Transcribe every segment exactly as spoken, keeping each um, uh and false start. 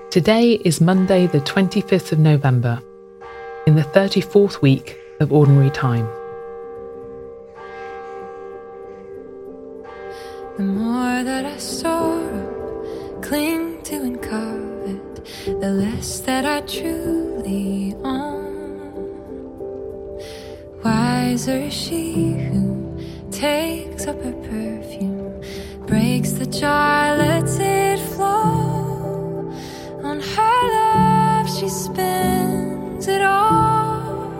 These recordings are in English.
Today is Monday the twenty-fifth of November, in the thirty-fourth week of Ordinary Time. The more that I store up, cling to and covet, the less that I truly own. Wiser is she who takes up her perfume, breaks the jar, lets it flow. On her love she spends it all.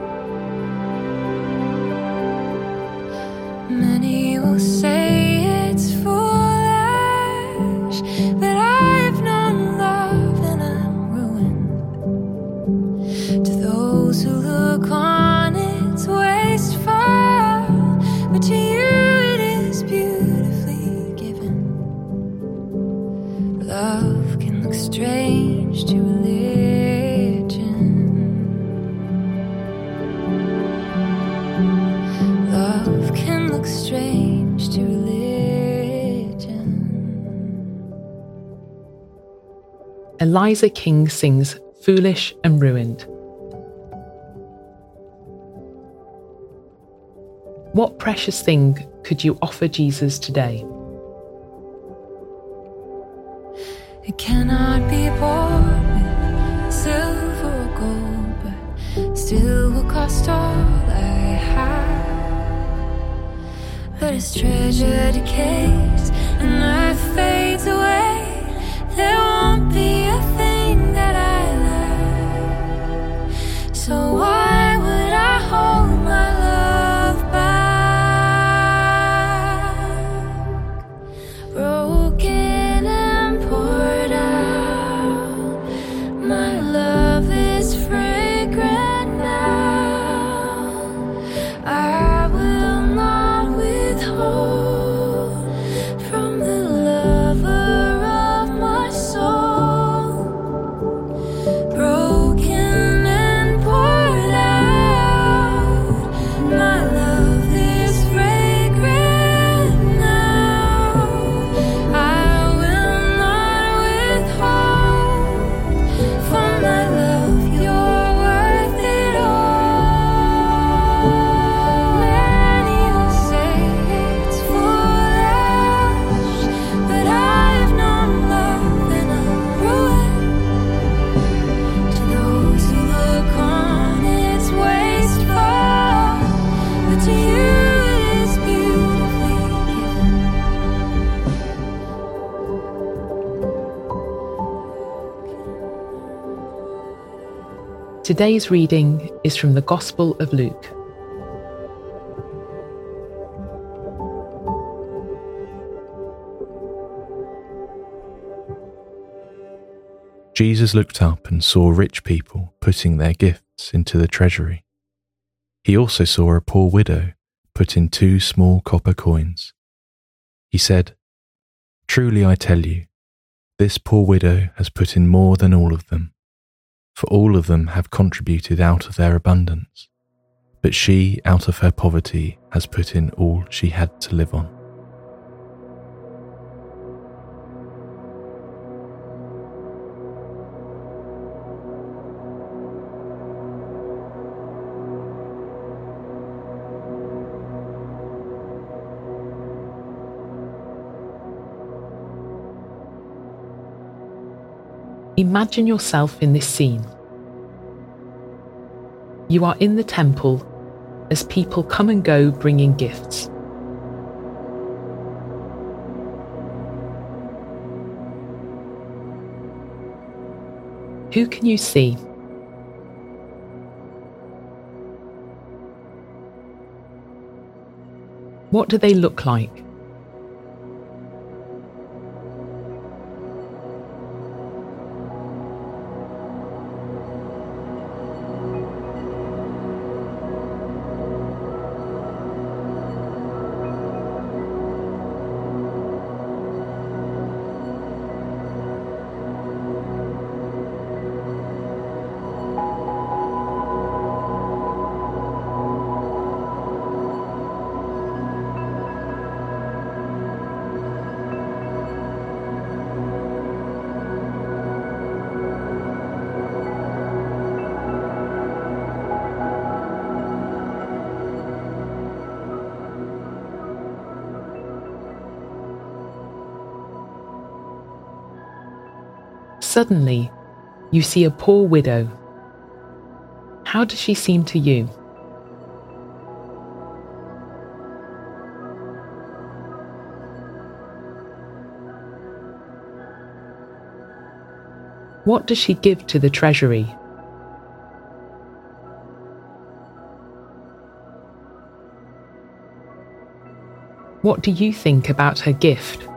Many will say it's foolish, but I've known love and I'm ruined. To those who look on, it's wasteful, but to you it is beautifully given. Love can look strange to religion. Love can look strange to religion. Eliza King sings Foolish and Ruined. What precious thing could you offer Jesus today? It cannot be bought with silver or gold, but still will cost all I have. But as treasure decays and earth fades away, there won't be a thing that I lack. So why would I hold my love back? Broken and poured out, my love is fragrant now. I will not withhold from the lover of my soul. Broken and poured out, my love is fragrant now. I will not withhold from my love. You're worth it all. Many will say it's foolish, but I've known love and I'm ruined. To those who look on, it's wasteful, but to you it is beautifully given. Today's reading is from the Gospel of Luke. Jesus looked up and saw rich people putting their gifts into the treasury. He also saw a poor widow put in two small copper coins. He said, "Truly I tell you, this poor widow has put in more than all of them, for all of them have contributed out of their abundance, but she, out of her poverty, has put in all she had to live on." Imagine yourself in this scene. You are in the temple as people come and go bringing gifts. Who can you see? What do they look like? Suddenly, you see a poor widow. How does she seem to you? What does she give to the treasury? What do you think about her gift?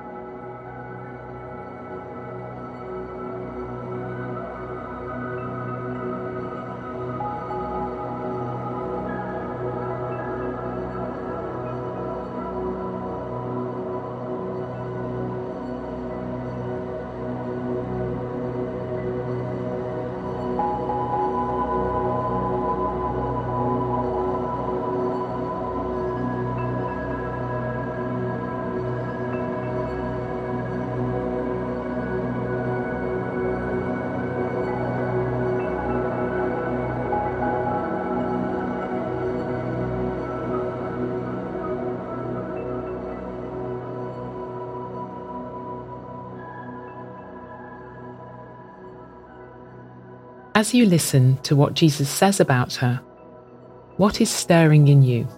As you listen to what Jesus says about her, what is stirring in you?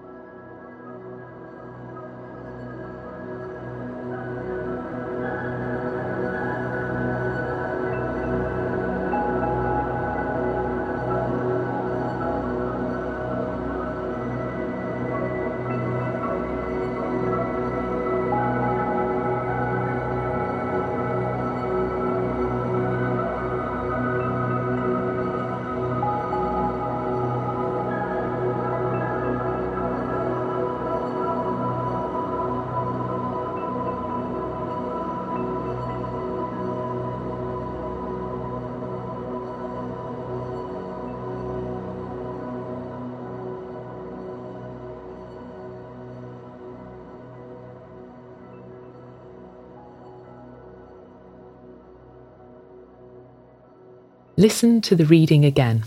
Listen to the reading again.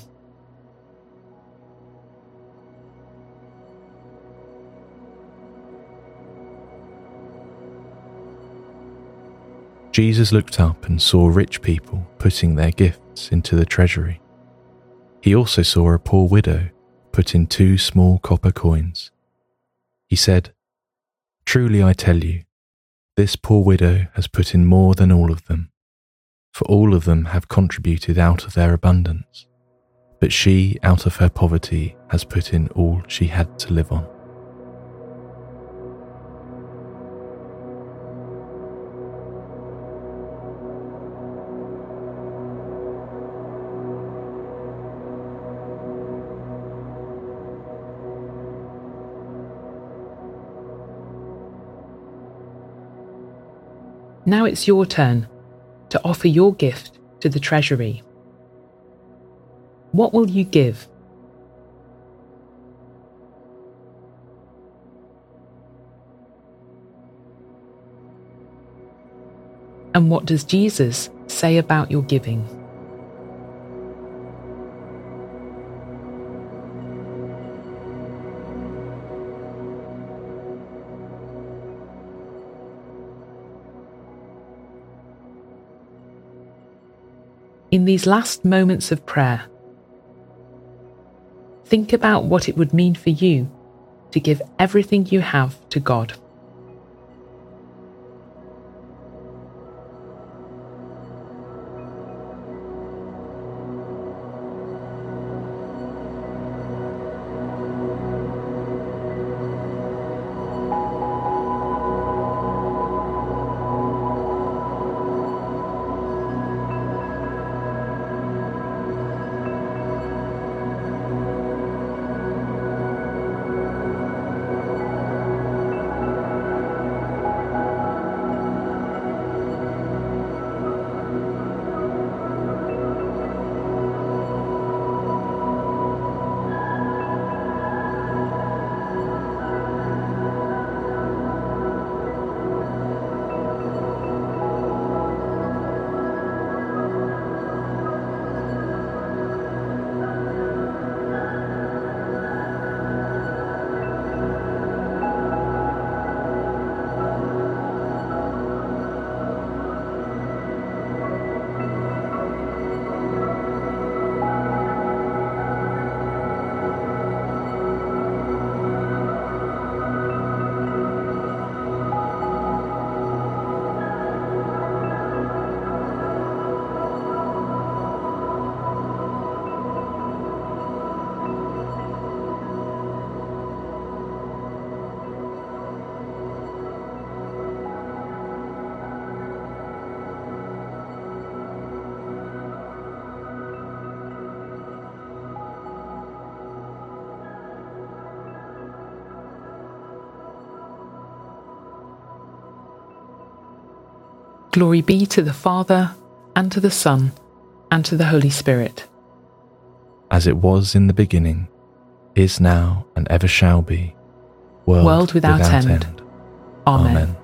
Jesus looked up and saw rich people putting their gifts into the treasury. He also saw a poor widow put in two small copper coins. He said, "Truly I tell you, this poor widow has put in more than all of them, for all of them have contributed out of their abundance, but she, out of her poverty, has put in all she had to live on." Now it's your turn to offer your gift to the treasury. What will you give? And what does Jesus say about your giving? In these last moments of prayer, think about what it would mean for you to give everything you have to God. Glory be to the Father, and to the Son, and to the Holy Spirit. As it was in the beginning, is now, and ever shall be, world, World without, without end. end. Amen. Amen.